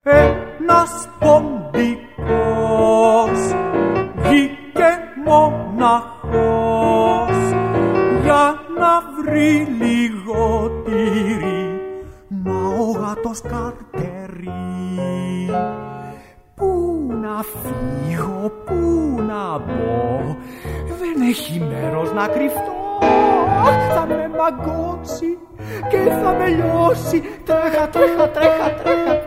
Ένας ποντικός βγήκε μοναχός για να βρει λίγο τυρί, μα ο γάτος καρτερεί. Πού να φύγω, πού να μπω, δεν έχει μέρος να κρυφτώ. Θα με μαγκώσει και θα με λιώσει. Τρέχα, τρέχα, τρέχα, τρέχα.